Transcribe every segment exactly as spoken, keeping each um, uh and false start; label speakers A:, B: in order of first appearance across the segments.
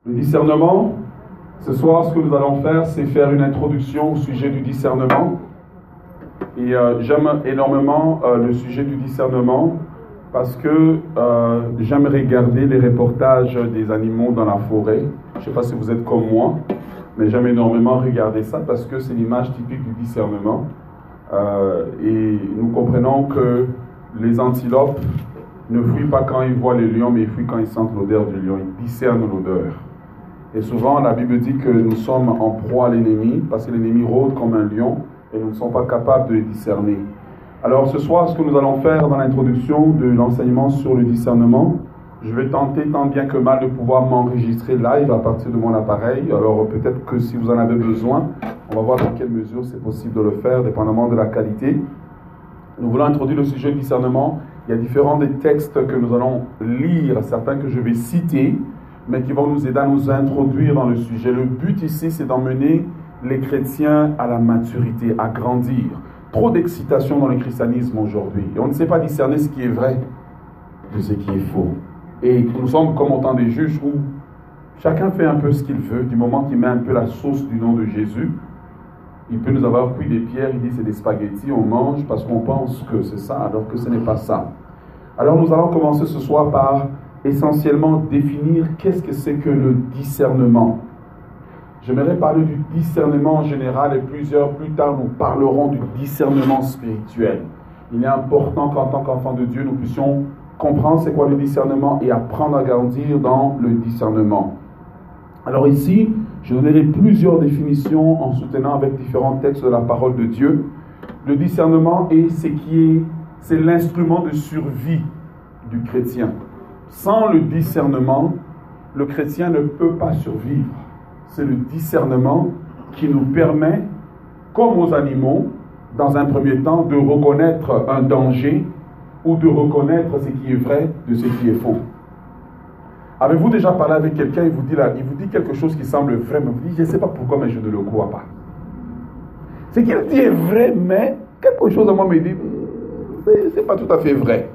A: Le discernement, ce soir, ce que nous allons faire, c'est faire une introduction au sujet du discernement. Et euh, j'aime énormément euh, le sujet du discernement parce que euh, j'aime regarder les reportages des animaux dans la forêt. Je ne sais pas si vous êtes comme moi, mais j'aime énormément regarder ça parce que c'est l'image typique du discernement. Euh, et nous comprenons que les antilopes ne fuient pas quand ils voient les lions, mais ils fuient quand ils sentent l'odeur du lion. Ils discernent l'odeur. Et souvent, la Bible dit que nous sommes en proie à l'ennemi, parce que l'ennemi rôde comme un lion, et nous ne sommes pas capables de le discerner. Alors ce soir, ce que nous allons faire dans l'introduction de l'enseignement sur le discernement, je vais tenter tant bien que mal de pouvoir m'enregistrer live à partir de mon appareil. Alors peut-être que si vous en avez besoin, on va voir dans quelle mesure c'est possible de le faire, dépendamment de la qualité. Nous voulons introduire le sujet du discernement. Il y a différents des textes que nous allons lire, certains que je vais citer, mais qui vont nous aider à nous introduire dans le sujet. Le but ici, c'est d'emmener les chrétiens à la maturité, à grandir. Trop d'excitation dans le christianisme aujourd'hui. Et on ne sait pas discerner ce qui est vrai de ce qui est faux. Et nous sommes comme autant des juges où chacun fait un peu ce qu'il veut, du moment qu'il met un peu la sauce du nom de Jésus. Il peut nous avoir cuit des pierres, il dit c'est des spaghettis, on mange parce qu'on pense que c'est ça, alors que ce n'est pas ça. Alors nous allons commencer ce soir par essentiellement définir qu'est-ce que c'est que le discernement. J'aimerais parler du discernement en général et plusieurs plus tard nous parlerons du discernement spirituel. Il est important qu'en tant qu'enfant de Dieu nous puissions comprendre c'est quoi le discernement et apprendre à grandir dans le discernement. Alors ici, je donnerai plusieurs définitions en soutenant avec différents textes de la parole de Dieu. Le discernement est ce qui est, c'est l'instrument de survie du chrétien. Sans le discernement, le chrétien ne peut pas survivre. C'est le discernement qui nous permet, comme aux animaux, dans un premier temps, de reconnaître un danger ou de reconnaître ce qui est vrai de ce qui est faux. Avez-vous déjà parlé avec quelqu'un, il vous dit là, il vous dit quelque chose qui semble vrai, mais vous dites, je ne sais pas pourquoi, mais je ne le crois pas. Ce qu'il dit est vrai, mais quelque chose à moi me dit, ce n'est pas tout à fait vrai.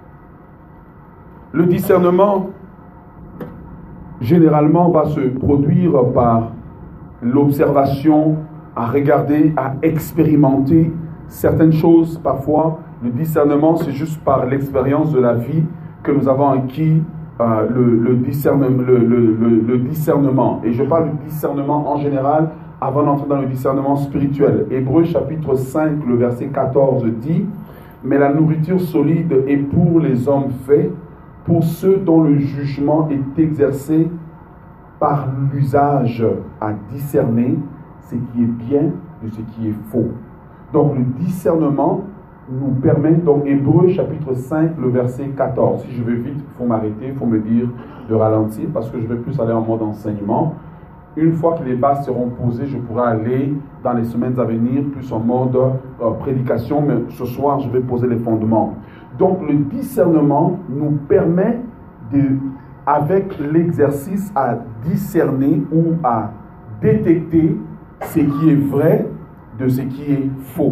A: Le discernement, généralement, va se produire par l'observation, à regarder, à expérimenter certaines choses. Parfois, le discernement, c'est juste par l'expérience de la vie que nous avons acquis euh, le, le, discernement, le, le, le, le discernement. Et je parle du discernement en général avant d'entrer dans le discernement spirituel. Hébreux chapitre cinq, le verset quatorze dit « Mais la nourriture solide est pour les hommes faits, pour ceux dont le jugement est exercé par l'usage à discerner ce qui est bien de ce qui est faux. » Donc le discernement nous permet, donc Hébreux chapitre cinq, le verset quatorze. Si je vais vite, il faut m'arrêter, il faut me dire de ralentir parce que je vais plus aller en mode enseignement. Une fois que les bases seront posées, je pourrai aller dans les semaines à venir plus en mode euh, prédication, mais ce soir je vais poser les fondements. Donc le discernement nous permet, de, avec l'exercice, à discerner ou à détecter ce qui est vrai de ce qui est faux.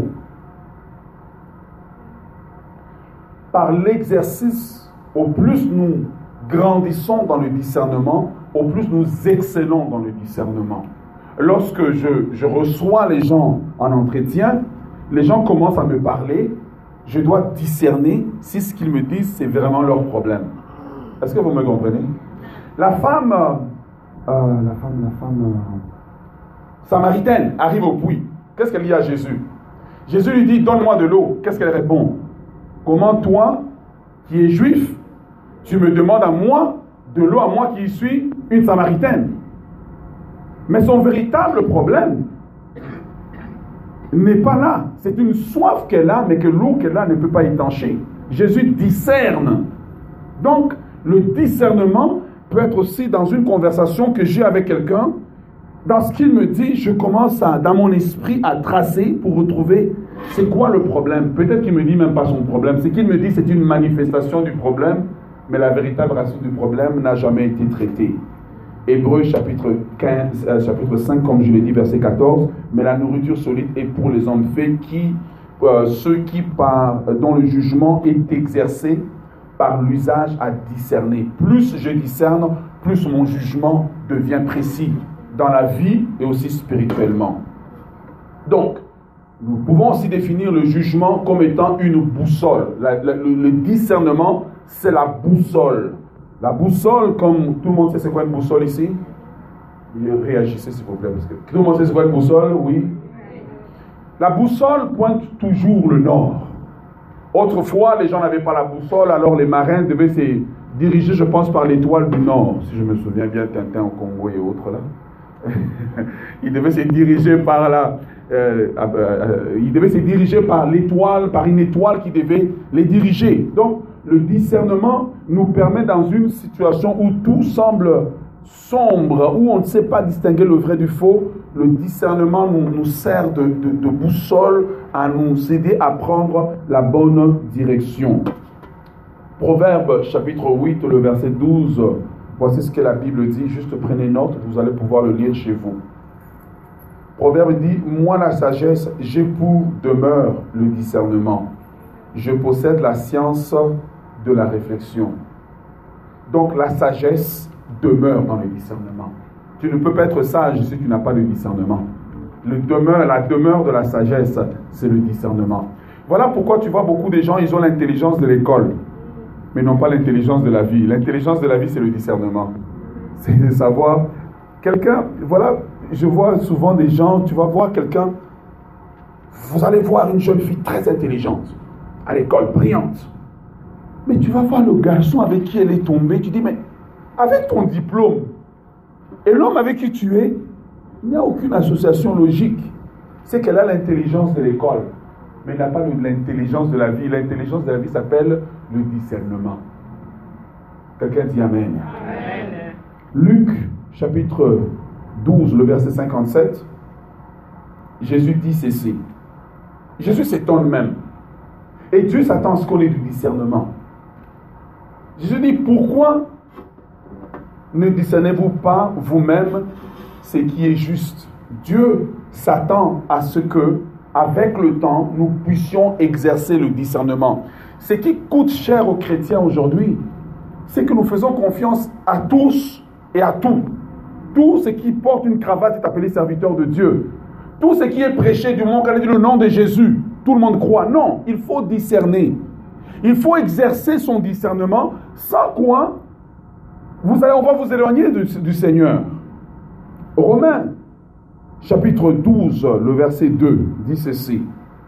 A: Par l'exercice, au plus nous grandissons dans le discernement, au plus nous excellons dans le discernement. Lorsque je, je reçois les gens en entretien, les gens commencent à me parler, je dois discerner si ce qu'ils me disent, c'est vraiment leur problème. Est-ce que vous me comprenez? La femme, euh, la femme, la femme euh, samaritaine arrive au puits. Qu'est-ce qu'elle dit à Jésus? Jésus lui dit, donne-moi de l'eau. Qu'est-ce qu'elle répond? Comment toi, qui es juif, tu me demandes à moi de l'eau, à moi qui suis une samaritaine? Mais son véritable problème n'est pas là. C'est une soif qu'elle a, mais que l'eau qu'elle a ne peut pas étancher. Jésus discerne. Donc, le discernement peut être aussi dans une conversation que j'ai avec quelqu'un. Dans ce qu'il me dit, je commence à, dans mon esprit à tracer pour retrouver c'est quoi le problème. Peut-être qu'il ne me dit même pas son problème. Ce qu'il me dit, c'est une manifestation du problème, mais la véritable racine du problème n'a jamais été traitée. Hébreux chapitre, quinze, euh, chapitre cinq, comme je l'ai dit, verset quatorze, mais la nourriture solide est pour les hommes faits, qui, euh, ceux qui, par, dont le jugement est exercé par l'usage à discerner. Plus je discerne, plus mon jugement devient précis dans la vie et aussi spirituellement. Donc, nous pouvons aussi définir le jugement comme étant une boussole. La, la, le, le discernement, c'est la boussole. La boussole, comme tout le monde sait c'est quoi une boussole ici? Réagissez s'il vous plaît, parce que tout le monde sait c'est quoi une boussole, oui. La boussole pointe toujours le nord. Autrefois, les gens n'avaient pas la boussole, alors les marins devaient se diriger, je pense, par l'étoile du nord, si je me souviens bien, Tintin au Congo et autres là. Ils devaient se diriger par la, euh, euh, euh, ils devaient se diriger par l'étoile, par une étoile qui devait les diriger. Donc, le discernement nous permet dans une situation où tout semble sombre, où on ne sait pas distinguer le vrai du faux, le discernement nous, nous sert de, de, de boussole à nous aider à prendre la bonne direction. Proverbe chapitre huit, le verset douze, voici ce que la Bible dit, juste prenez note, vous allez pouvoir le lire chez vous. Proverbe dit, moi la sagesse, j'ai pour demeure le discernement. Je possède la science de la réflexion. Donc la sagesse demeure dans le discernement. Tu ne peux pas être sage si tu n'as pas de discernement. Le demeure, la demeure de la sagesse, c'est le discernement. Voilà pourquoi tu vois beaucoup de gens, ils ont l'intelligence de l'école, mais n'ont pas l'intelligence de la vie. L'intelligence de la vie, c'est le discernement. C'est de savoir, quelqu'un, voilà, je vois souvent des gens, tu vas voir quelqu'un, vous allez voir une jeune fille très intelligente, à l'école, brillante. Mais tu vas voir le garçon avec qui elle est tombée, tu dis, mais avec ton diplôme et l'homme avec qui tu es, il n'y a aucune association logique. C'est qu'elle a l'intelligence de l'école, mais elle n'a pas l'intelligence de la vie. L'intelligence de la vie s'appelle le discernement. Quelqu'un dit Amen. Amen. Luc, chapitre douze, le verset cinquante-sept, Jésus dit ceci. Jésus s'étonne même. Et Dieu s'attend à ce qu'on ait du discernement. Jésus dit, pourquoi ne discernez-vous pas vous-même ce qui est juste? Dieu s'attend à ce que, avec le temps, nous puissions exercer le discernement. Ce qui coûte cher aux chrétiens aujourd'hui, c'est que nous faisons confiance à tous et à tout. Tout ce qui porte une cravate est appelé serviteur de Dieu. Tout ce qui est prêché du monde, quand on dit le nom de Jésus, tout le monde croit. Non, il faut discerner. Il faut exercer son discernement, sans quoi vous allez, on va vous éloigner du, du Seigneur. Romains, chapitre douze, le verset deux, dit ceci.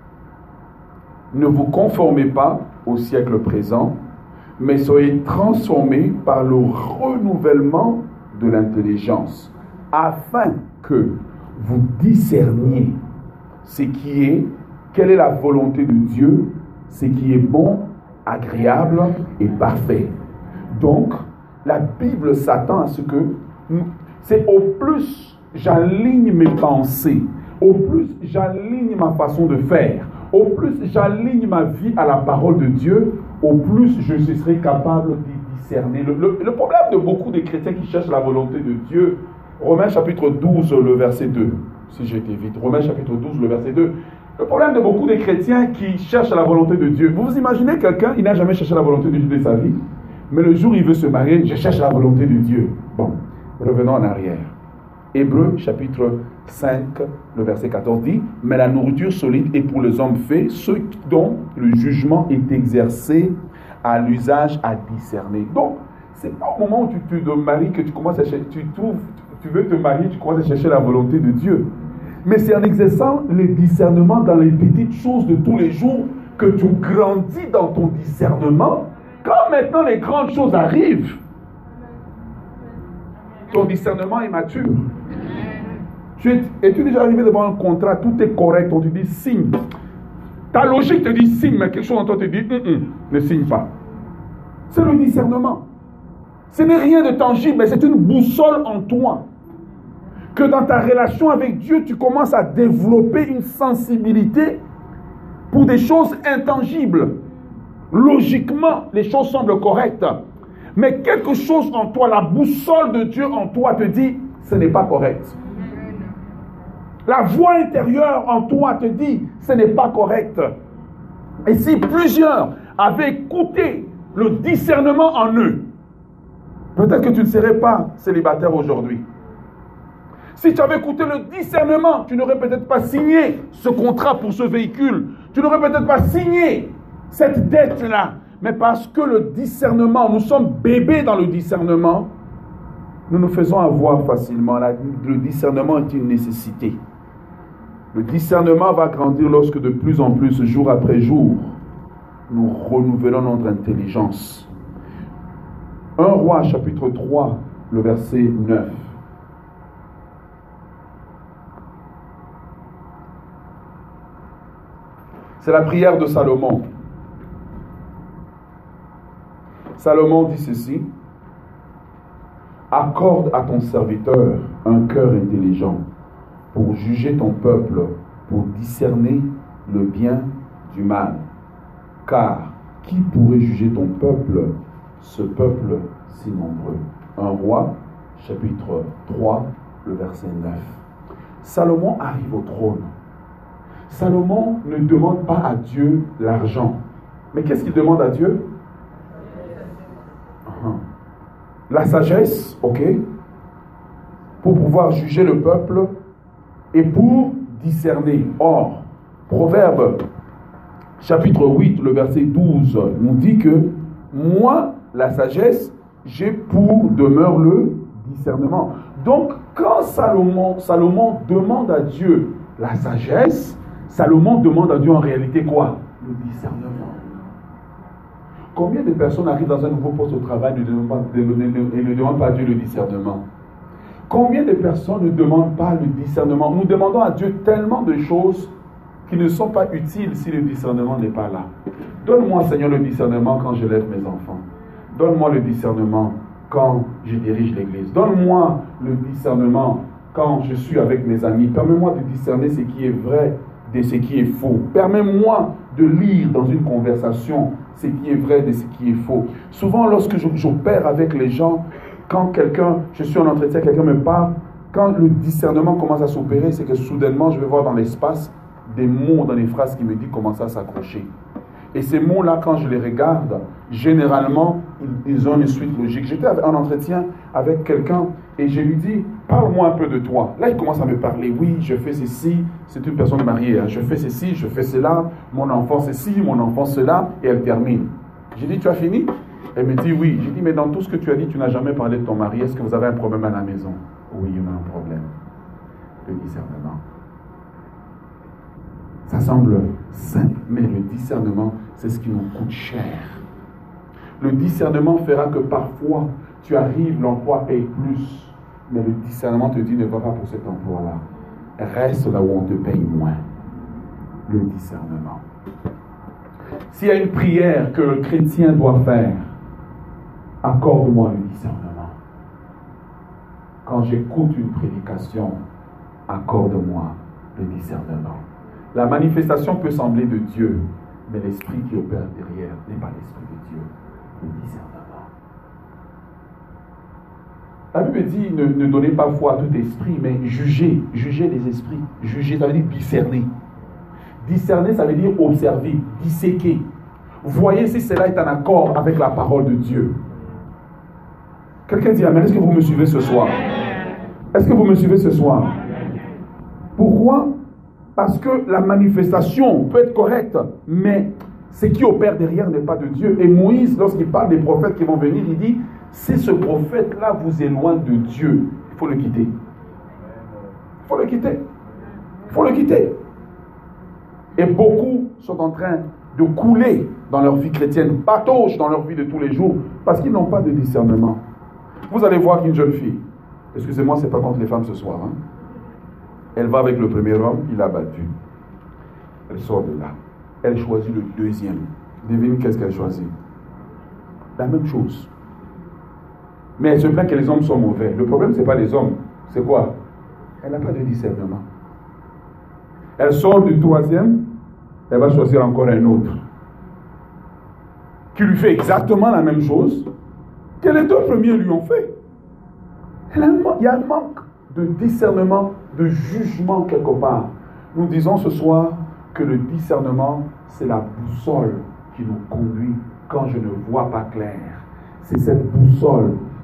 A: Ne vous conformez pas au siècle présent, mais soyez transformés par le renouvellement de l'intelligence, afin que vous discerniez ce qui est, quelle est la volonté de Dieu, ce qui est bon, agréable et parfait. Donc, la Bible s'attend à ce que, c'est au plus j'aligne mes pensées, au plus j'aligne ma façon de faire, au plus j'aligne ma vie à la parole de Dieu, au plus je serai capable de discerner. Le, le, le problème de beaucoup de chrétiens qui cherchent la volonté de Dieu, Romains chapitre douze, le verset deux, si j'étais vite, Romains chapitre douze, le verset deux, le problème de beaucoup de chrétiens qui cherchent la volonté de Dieu, vous vous imaginez quelqu'un, il n'a jamais cherché la volonté de Dieu de sa vie, mais le jour où il veut se marier, je cherche la volonté de Dieu. Bon, revenons en arrière. Hébreux chapitre cinq, le verset quatorze dit, mais la nourriture solide est pour les hommes faits, ceux dont le jugement est exercé à l'usage à discerner. Donc, c'est pas au moment où tu te maries que tu commences à chercher, tu trouves, tu veux te marier, tu commences à chercher la volonté de Dieu. Mais c'est en exerçant le discernement dans les petites choses de tous les jours que tu grandis dans ton discernement. Quand maintenant les grandes choses arrivent, ton discernement est mature. Tu es, es-tu déjà arrivé devant un contrat, tout est correct, on te dit signe. Ta logique te dit signe, mais quelque chose en toi te dit ne signe pas. C'est le discernement. Ce n'est rien de tangible, mais c'est une boussole en toi. Que dans ta relation avec Dieu, tu commences à développer une sensibilité pour des choses intangibles. Logiquement, les choses semblent correctes. Mais quelque chose en toi, la boussole de Dieu en toi te dit, ce n'est pas correct. La voix intérieure en toi te dit, ce n'est pas correct. Et si plusieurs avaient écouté le discernement en eux, peut-être que tu ne serais pas célibataire aujourd'hui. Si tu avais écouté le discernement, tu n'aurais peut-être pas signé ce contrat pour ce véhicule. Tu n'aurais peut-être pas signé cette dette-là. Mais parce que le discernement, nous sommes bébés dans le discernement, nous nous faisons avoir facilement. Le discernement est une nécessité. Le discernement va grandir lorsque de plus en plus, jour après jour, nous renouvelons notre intelligence. un Roi, chapitre trois, le verset neuf. C'est la prière de Salomon. Salomon dit ceci: accorde à ton serviteur un cœur intelligent pour juger ton peuple, pour discerner le bien du mal. Car qui pourrait juger ton peuple, ce peuple si nombreux? un Roi, chapitre trois, le verset neuf. Salomon arrive au trône. Salomon ne demande pas à Dieu l'argent. Mais qu'est-ce qu'il demande à Dieu? La sagesse, ok, pour pouvoir juger le peuple et pour discerner. Or, Proverbe, chapitre huit, le verset douze, nous dit que moi, la sagesse, j'ai pour demeure le discernement. Donc, quand Salomon, Salomon demande à Dieu la sagesse, Salomon demande à Dieu en réalité quoi? Le discernement. Combien de personnes arrivent dans un nouveau poste au travail et ne demandent pas à Dieu le discernement? Combien de personnes ne demandent pas le discernement? Nous demandons à Dieu tellement de choses qui ne sont pas utiles si le discernement n'est pas là. Donne-moi, Seigneur, le discernement quand je lève mes enfants. Donne-moi le discernement quand je dirige l'église. Donne-moi le discernement quand je suis avec mes amis. Permets-moi de discerner ce qui est vrai de ce qui est faux. Permets-moi de lire dans une conversation ce qui est vrai de ce qui est faux. Souvent, lorsque j'opère avec les gens, quand quelqu'un, je suis en entretien, quelqu'un me parle, quand le discernement commence à s'opérer, c'est que soudainement, je vais voir dans l'espace des mots dans les phrases qui me disent commencer à s'accrocher. Et ces mots-là, quand je les regarde, généralement, ils, ils ont une suite logique. J'étais en entretien avec quelqu'un et je lui dis, parle-moi un peu de toi. Là, il commence à me parler. Oui, je fais ceci. C'est une personne mariée. Hein. Je fais ceci, je fais cela. Mon enfant, ceci, mon enfant, cela. Et elle termine. J'ai dit, tu as fini? Elle me dit, oui. J'ai dit, mais dans tout ce que tu as dit, tu n'as jamais parlé de ton mari. Est-ce que vous avez un problème à la maison? Oui, il y a un problème. Le discernement. Ça semble simple, mais le discernement, c'est ce qui nous coûte cher. Le discernement fera que parfois, tu arrives, l'emploi paye plus, mais le discernement te dit ne va pas pour cet emploi-là. Reste là où on te paye moins. Le discernement. S'il y a une prière que le chrétien doit faire, accorde-moi le discernement. Quand j'écoute une prédication, accorde-moi le discernement. La manifestation peut sembler de Dieu, mais l'esprit qui opère derrière n'est pas l'esprit de Dieu, le discernement. La Bible dit ne, ne donnez pas foi à tout esprit, mais jugez, jugez les esprits. Juger, ça veut dire discerner. Discerner, ça veut dire observer, disséquer. Voyez si cela est en accord avec la parole de Dieu. Quelqu'un dit amen. Est-ce que vous me suivez ce soir? Est-ce que vous me suivez ce soir? Pourquoi? Parce que la manifestation peut être correcte, mais ce qui opère derrière n'est pas de Dieu. Et Moïse, lorsqu'il parle des prophètes qui vont venir, il dit, si ce prophète-là vous éloigne de Dieu, il faut le quitter. Il faut le quitter. Il faut le quitter. Et beaucoup sont en train de couler dans leur vie chrétienne, patauchent dans leur vie de tous les jours, parce qu'ils n'ont pas de discernement. Vous allez voir qu'une jeune fille, excusez-moi, ce n'est pas contre les femmes ce soir, hein, elle va avec le premier homme, il l'a battu. Elle sort de là. Elle choisit le deuxième. Devine qu'est-ce qu'elle choisit? La même chose. Mais elle se plaint que les hommes sont mauvais. Le problème, ce n'est pas les hommes. C'est quoi? Elle n'a pas de discernement. Elle sort du troisième, elle va choisir encore un autre. Qui lui fait exactement la même chose que les deux premiers lui ont fait. Il y a un manque de discernement, de jugement quelque part. Nous disons ce soir que le discernement, c'est la boussole qui nous conduit quand je ne vois pas clair. C'est cette boussole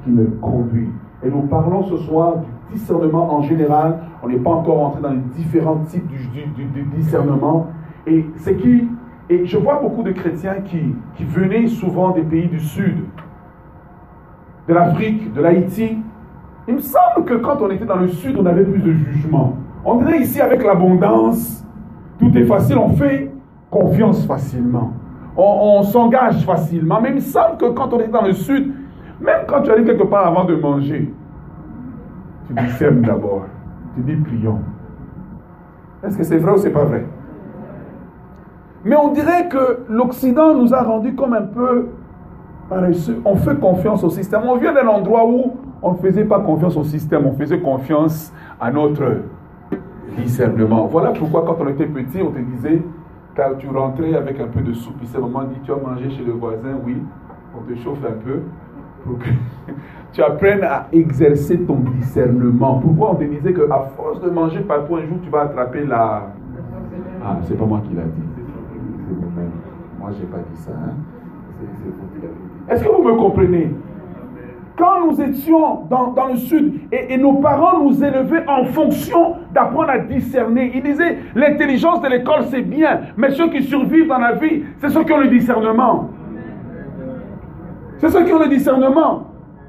A: qui me conduit. Et nous parlons ce soir du discernement en général. On n'est pas encore entré dans les différents types du, du, du, du discernement. Et c'est qui, et je vois beaucoup de chrétiens qui, qui venaient souvent des pays du Sud, de l'Afrique, de l'Haïti. Il me semble que quand on était dans le Sud, on avait plus de jugement. On dirait ici avec l'abondance, tout est facile, on fait confiance facilement. On, on s'engage facilement. Mais il me semble que quand on est dans le Sud, même quand tu arrives quelque part avant de manger, tu discernes d'abord. Tu dis prions. Est-ce que c'est vrai ou c'est pas vrai? Mais on dirait que l'Occident nous a rendu comme un peu paresseux. On fait confiance au système. On vient d'un endroit où on ne faisait pas confiance au système, on faisait confiance à notre discernement. Voilà pourquoi quand on était petit, on te disait, quand tu rentrais avec un peu de soupe, puis c'est le moment dit, tu as mangé chez le voisin, oui, on te chauffe un peu, pour que tu apprennes à exercer ton discernement. Pourquoi on te disait qu'à force de manger parfois un jour, tu vas attraper la... Ah, c'est pas moi qui l'a dit. C'est vous-même. Moi, je n'ai pas dit ça. Hein? C'est, c'est vous qui l'avez dit. Est-ce que vous me comprenez? Quand nous étions dans, dans le Sud, et, et nos parents nous élevaient en fonction d'apprendre à discerner. Ils disaient, l'intelligence de l'école, c'est bien, mais ceux qui survivent dans la vie, c'est ceux qui ont le discernement. C'est ceux qui ont le discernement.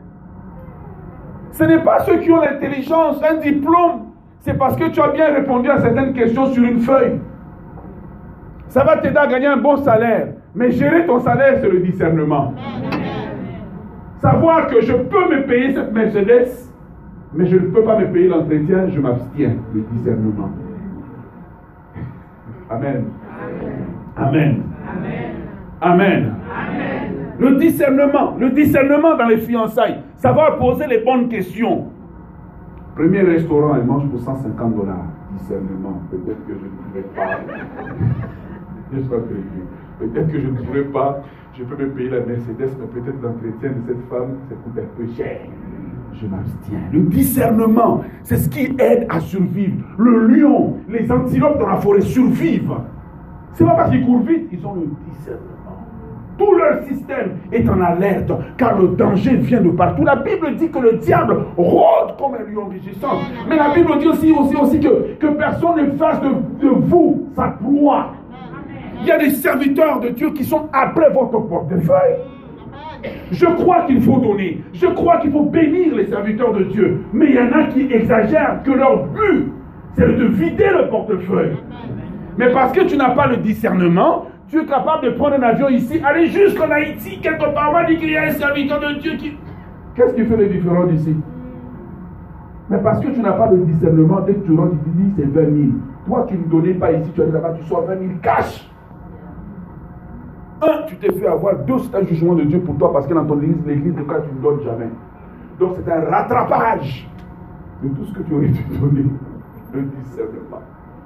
A: Ce n'est pas ceux qui ont l'intelligence, un diplôme. C'est parce que tu as bien répondu à certaines questions sur une feuille. Ça va t'aider à gagner un bon salaire. Mais gérer ton salaire, c'est le discernement. Savoir que je peux me payer cette Mercedes, mais je ne peux pas me payer l'entretien, je m'abstiens. Le discernement. Amen. Amen. Amen. Amen. Amen. Le discernement. Le discernement dans les fiançailles. Savoir poser les bonnes questions. Premier restaurant, elle mange pour cent cinquante dollars. Discernement. Peut-être que je ne pourrais pas. Je sois prévu. Peut-être que je ne pourrais pas. Je peux me payer la Mercedes, mais peut-être l'entretien de cette femme, ça coûte un peu cher. Je m'abstiens. Le discernement, c'est ce qui aide à survivre. Le lion, les antilopes dans la forêt survivent. Ce n'est pas parce qu'ils courent vite, ils ont le discernement. Tout leur système est en alerte, car le danger vient de partout. La Bible dit que le diable rôde comme un lion rugissant. Mais la Bible dit aussi, aussi, aussi que, que personne ne fasse de, de vous sa proie. Il y a des serviteurs de Dieu qui sont après votre portefeuille. Je crois qu'il faut donner. Je crois qu'il faut bénir les serviteurs de Dieu. Mais il y en a qui exagèrent, que leur but, c'est de vider le portefeuille. Mais parce que tu n'as pas le discernement, tu es capable de prendre un avion ici, aller jusqu'en Haïti, quelque part, on va dire qu'il y a un serviteur de Dieu qui... Qu'est-ce qui fait la différence ici? Mais parce que tu n'as pas le discernement, dès que tu rentres, tu te dis c'est vingt mille. Toi qui ne donnais pas ici, tu as dit là-bas, tu sors vingt mille cash. Un, tu t'es fait avoir. Deux, c'est un jugement de Dieu pour toi parce que dans ton église, l'église de quoi tu ne donnes jamais. Donc c'est un rattrapage de tout ce que tu aurais dû donner. Le discernement.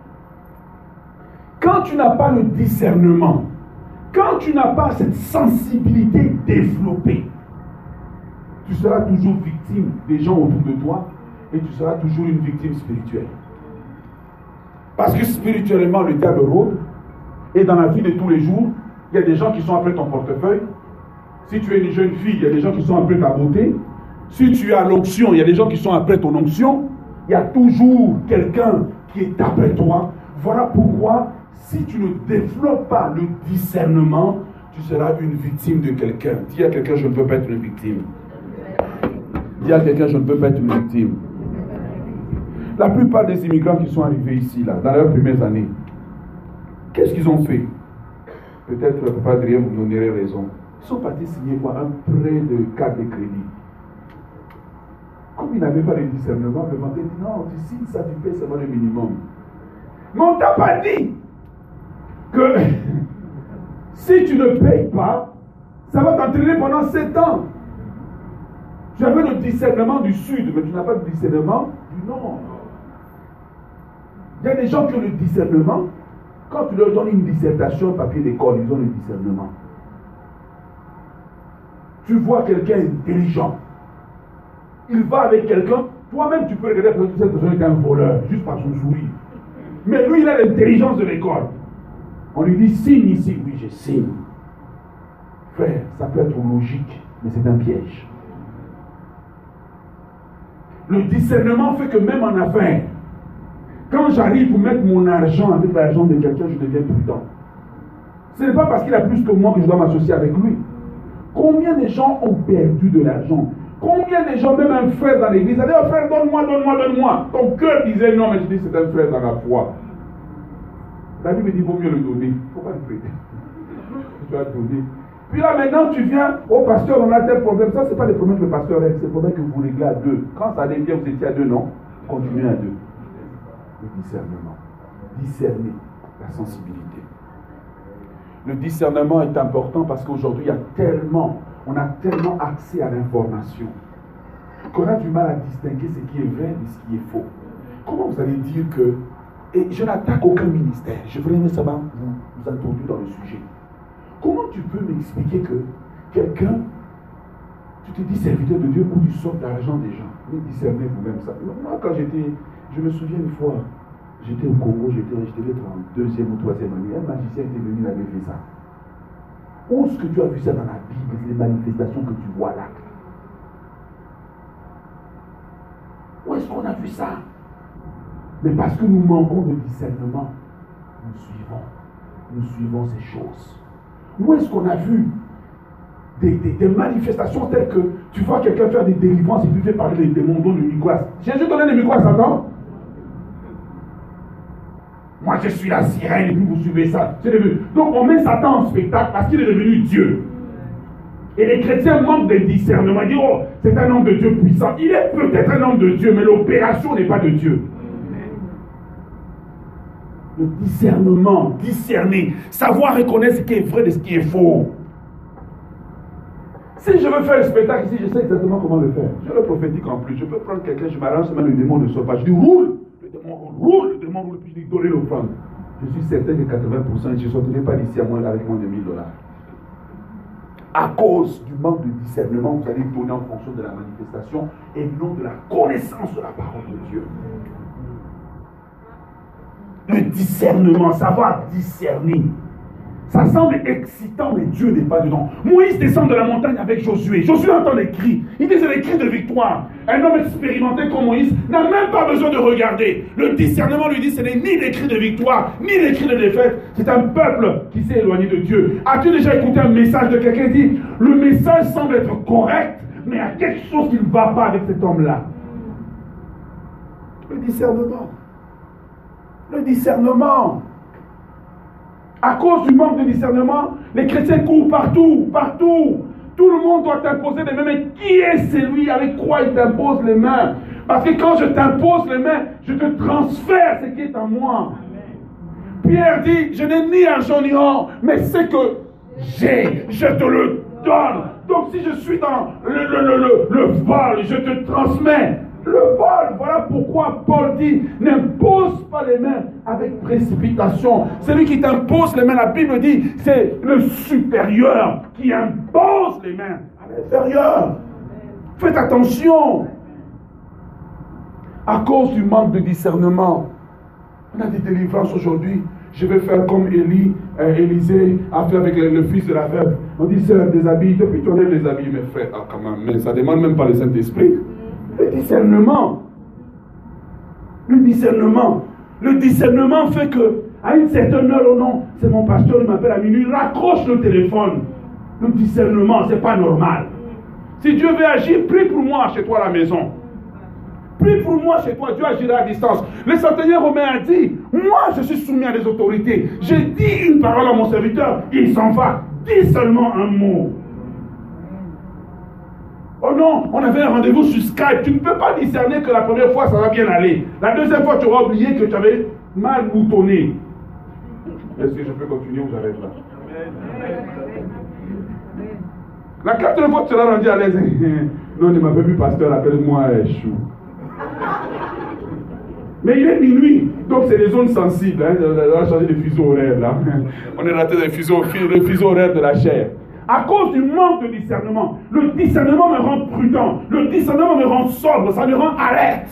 A: Quand tu n'as pas le discernement, quand tu n'as pas cette sensibilité développée, tu seras toujours victime des gens autour de toi et tu seras toujours une victime spirituelle. Parce que spirituellement, le diable rôde et dans la vie de tous les jours, il y a des gens qui sont après ton portefeuille. Si tu es une jeune fille, il y a des gens qui sont après ta beauté. Si tu as l'onction, il y a des gens qui sont après ton onction. Il y a toujours quelqu'un qui est après toi. Voilà pourquoi, si tu ne développes pas le discernement, tu seras une victime de quelqu'un. Dis à quelqu'un, je ne veux pas être une victime. Dis à quelqu'un, je ne veux pas être une victime. La plupart des immigrants qui sont arrivés ici, là, dans leurs premières années, qu'est-ce qu'ils ont fait? Peut-être le papa Adrien vous donnerait raison. Ils sont partis signer quoi? Un prêt de carte de crédit. Comme ils n'avaient pas le discernement, le banquier dit non, tu signes ça, tu payes seulement le minimum. Mais on ne t'a pas dit que si tu ne payes pas, ça va t'entraîner pendant sept ans. Tu avais le discernement du sud, mais tu n'as pas le discernement du nord. Il y a des gens qui ont le discernement. Quand tu leur donnes une dissertation, papier d'école, ils ont le discernement. Tu vois quelqu'un intelligent. Il va avec quelqu'un. Toi-même, tu peux regarder que cette personne est un voleur, juste par son sourire. Mais lui, il a l'intelligence de l'école. On lui dit, signe ici. Oui, je signe. Frère, ça peut être logique, mais c'est un piège.
B: Le discernement fait que même en affaires, quand j'arrive pour mettre mon argent avec l'argent de quelqu'un, je deviens prudent. Ce n'est pas parce qu'il a plus que moi que je dois m'associer avec lui. Combien de gens ont perdu de l'argent? Combien de gens, même un frère dans l'église, a dit, oh frère, donne-moi, donne-moi, donne-moi. Ton cœur disait non, mais je dis, c'est un frère dans la foi. La Bible dit, il vaut mieux le donner. Il ne faut pas le prêter. Tu dois donner. Puis là, maintenant, tu viens, oh pasteur, on a tel problème. Ça, ce n'est pas des problèmes que le pasteur règle, c'est des problèmes que vous réglez à deux. Quand ça allait bien, vous étiez à deux, non? Continuez à deux. Le discernement. Discerner la sensibilité. Le discernement est important parce qu'aujourd'hui, il y a tellement, on a tellement accès à l'information qu'on a du mal à distinguer ce qui est vrai et ce qui est faux. Comment vous allez dire que, et je n'attaque aucun ministère, je voudrais savoir vous, vous introduire dans le sujet. Comment tu peux m'expliquer que quelqu'un, tu te dis serviteur de Dieu ou tu sors de l'argent des gens? Mais discernez vous-même ça. Moi, quand j'étais, je me souviens une fois, j'étais au Congo, j'étais, je devais être en deuxième ou troisième année, un magicien était venu, il avait fait ça. Où est-ce que tu as vu ça dans la Bible, les manifestations que tu vois là? Où est-ce qu'on a vu ça? Mais parce que nous manquons de discernement, nous suivons, nous suivons ces choses. Où est-ce qu'on a vu des, des, des manifestations telles que tu vois quelqu'un faire des délivrances et puis fait parler des démons, dont le micro? Jésus donnait le micro à Satan? Moi je suis la sirène et puis vous suivez ça. Donc on met Satan en spectacle parce qu'il est devenu Dieu. Et les chrétiens manquent de discernement. Ils disent, oh, c'est un homme de Dieu puissant. Il est peut-être un homme de Dieu, mais l'opération n'est pas de Dieu. Le discernement, discerner, savoir reconnaître ce qui est vrai de ce qui est faux. Si je veux faire un spectacle ici, je sais exactement comment le faire. Je le prophétique en plus. Je peux prendre quelqu'un, je m'arrange, je mets le démon ne sort pas. Je dis roule, le démon roule, le démon roule, puis je dis donnez l'offrande. Je suis certain que quatre-vingts pour cent, je ne sortirai pas d'ici à moi avec moins de mille dollars. À cause du manque de discernement, vous allez donner en fonction de la manifestation et non de la connaissance de la parole de Dieu. Le discernement, savoir discerner. Ça semble excitant, mais Dieu n'est pas dedans. Moïse descend de la montagne avec Josué. Josué entend les cris. Il dit c'est les cris de victoire. Un homme expérimenté comme Moïse n'a même pas besoin de regarder. Le discernement lui dit ce n'est ni les cris de victoire, ni les cris de défaite. C'est un peuple qui s'est éloigné de Dieu. As-tu déjà écouté un message de quelqu'un qui dit le message semble être correct, mais il y a quelque chose qui ne va pas avec cet homme-là? Le discernement. Le discernement. À cause du manque de discernement, les chrétiens courent partout, partout. Tout le monde doit t'imposer les mains. Mais qui est celui avec quoi il t'impose les mains? Parce que quand je t'impose les mains, je te transfère ce qui est en moi. Pierre dit, je n'ai ni argent ni or, mais ce que j'ai, je te le donne. Donc si je suis dans le, le, le, le, le vol, je te transmets. Le vol, voilà pourquoi Paul dit, n'impose pas les mains avec précipitation. Celui qui t'impose les mains, la Bible dit, c'est le supérieur qui impose les mains à l'inférieur. Faites attention. À cause du manque de discernement, on a des délivrances aujourd'hui. Je vais faire comme Élie, euh, Élisée a fait avec le, le fils de la veuve. On dit, sœur, déshabille, depuis tu enlèves les habits, mes frères. Ah, quand même, mais ça demande même pas le Saint-Esprit. Le discernement. Le discernement. Le discernement fait que, à une certaine heure, oh non, c'est mon pasteur, il m'appelle à minuit, raccroche le téléphone. Le discernement, c'est pas normal. Si Dieu veut agir, prie pour moi chez toi à la maison. Prie pour moi chez toi, Dieu agira à distance. Le centenier romain a dit, moi je suis soumis à des autorités. J'ai dit une parole à mon serviteur, il s'en va. Dis seulement un mot. Oh non, on avait un rendez-vous sur Skype. Tu ne peux pas discerner que la première fois, ça va bien aller. La deuxième fois, tu auras oublié que tu avais mal boutonné. Est-ce que je peux continuer ou j'arrête là? La quatrième fois, tu seras rendu à l'aise. Non, il m'a pas vu, pasteur, appelle-moi Chou. Mais il est minuit, donc c'est des zones sensibles. Hein. On a changé de fuseau horaire là. On est raté des fuseaux, le fuseau horaire de la chair. À cause du manque de discernement, le discernement me rend prudent, le discernement me rend sobre, ça me rend alerte,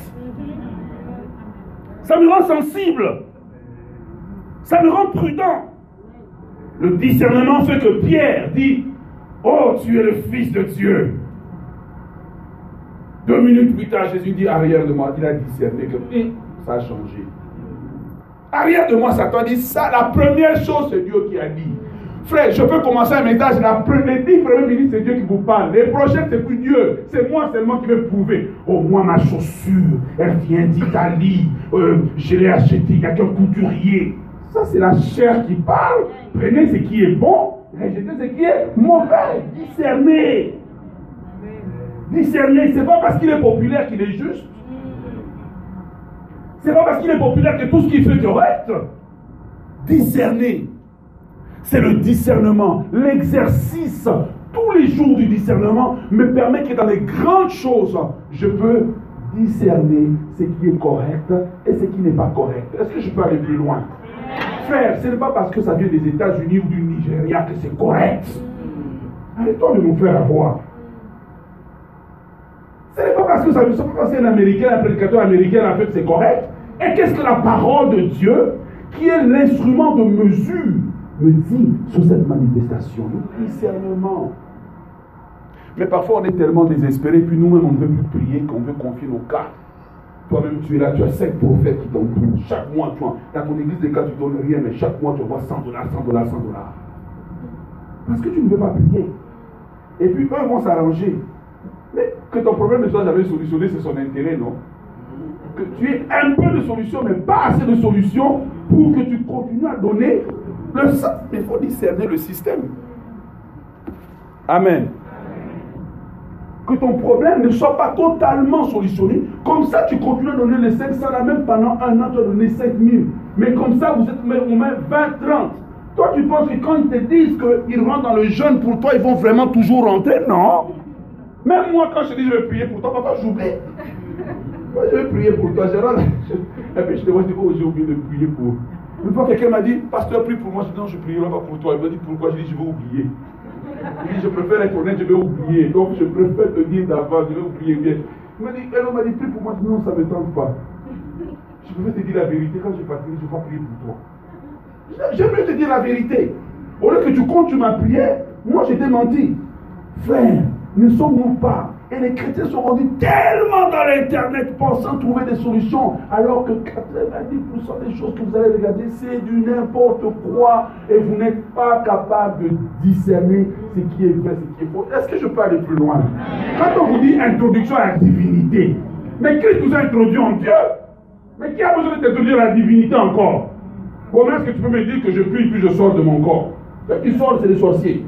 B: ça me rend sensible, ça me rend prudent. Le discernement fait que Pierre dit, oh, tu es le Fils de Dieu. Deux minutes plus tard, Jésus dit arrière de moi. Il a discerné que hum, ça a changé. Arrière de moi, Satan dit ça. La première chose, c'est Dieu qui a dit. Frère, je peux commencer un message. La première, les dix premières minutes, c'est Dieu qui vous parle. Les prochaines, c'est plus Dieu. C'est moi seulement qui vais prouver. Oh, moi, ma chaussure, elle vient d'Italie. Euh, je l'ai achetée. Il n'y a qu'un couturier. Ça, c'est la chair qui parle. Prenez ce qui est bon. Rejetez ce qui est mauvais. Discernez. Discerner, c'est pas parce qu'il est populaire qu'il est juste. C'est pas parce qu'il est populaire que tout ce qu'il fait est correct. Discerner, c'est le discernement. L'exercice tous les jours du discernement me permet que dans les grandes choses, je peux discerner ce qui est correct et ce qui n'est pas correct. Est-ce que je peux aller plus loin? Frère, ce n'est pas parce que ça vient des États-Unis ou du Nigeria que c'est correct. Arrêtons de nous faire avoir. Ce n'est pas parce que ça veut pas parce qu'un Américain, un prédicateur américain a fait que c'est correct. Et qu'est-ce que la parole de Dieu, qui est l'instrument de mesure, me dit sur cette manifestation? Le discernement. Mais parfois on est tellement désespéré, puis nous-mêmes on ne veut plus prier, qu'on veut confier nos cas. Toi-même tu es là, tu as cinq prophètes qui t'entourent. Chaque mois, tu as, dans ton église des cas, tu ne donnes rien, mais chaque mois tu envoies cent dollars, cent dollars, cent dollars. Parce que tu ne veux pas prier. Et puis eux vont s'arranger. Mais que ton problème ne soit jamais solutionné, c'est son intérêt, non? Que tu aies un peu de solution, mais pas assez de solution pour que tu continues à donner le sang. Mais il faut discerner le système. Amen. Que ton problème ne soit pas totalement solutionné. Comme ça, tu continues à donner les cinq cents là, même pendant un an, tu as donné cinq mille. Mais comme ça, vous êtes au moins vingt, trente. Toi, tu penses que quand ils te disent qu'ils rentrent dans le jeûne, pour toi, ils vont vraiment toujours rentrer? Non. Même moi, quand je dis je vais prier pour toi, papa, j'oublie. Moi, je vais prier pour toi. Je rentre. Et puis je te vois, je dis, oh, j'ai oublié de prier pour. Une fois, quelqu'un m'a dit, pasteur, prie pour moi. Je dis, non, je ne prierai pas pour toi. Il m'a dit, pourquoi? Je dis, je vais oublier. Il dit, je préfère être honnête, je vais oublier. Donc, je préfère te dire d'avance, je vais oublier bien. Il m'a dit, elle m'a dit, prie pour moi. Je dis, non, ça ne me tente pas. Je préfère te dire la vérité. Quand je vais partir, je ne vais pas prier pour toi. J'aimerais te dire la vérité. Au lieu que tu comptes sur ma prière, moi, je t'ai menti. Frère, ne sommes-nous pas? Et les chrétiens sont rendus tellement dans l'internet pensant trouver des solutions, alors que quatre-vingt-dix pour cent des choses que vous allez regarder, c'est du n'importe quoi, et vous n'êtes pas capable de discerner ce qui est vrai, ce qui est faux. Est-ce que je peux aller plus loin? Quand on vous dit introduction à la divinité, mais Christ nous a introduit en Dieu, mais qui a besoin de t'introduire à la divinité encore? Comment est-ce que tu peux me dire que je prie puis je sors de mon corps? Ceux qui sortent, c'est les sorciers.